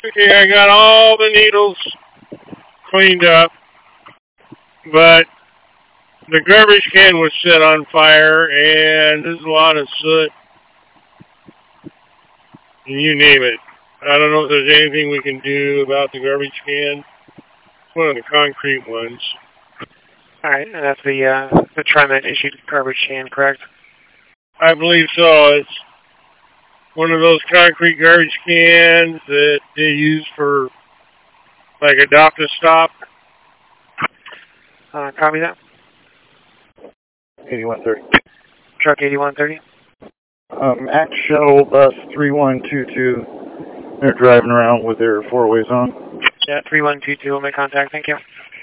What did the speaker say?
Okay, I got all the needles cleaned up, but the garbage can was set on fire, and there's a lot of soot. You name it. I don't know if there's anything we can do about the garbage can. It's one of the concrete ones. All right, and that's the TriMet issued garbage can, correct? I believe so. It's one of those concrete garbage cans that they use for like adopt a stop. Copy that. 8130. Truck 8130. Act Shuttle Bus 3122. They're driving around with their four-ways on. Yeah, 3122 will make contact. Thank you.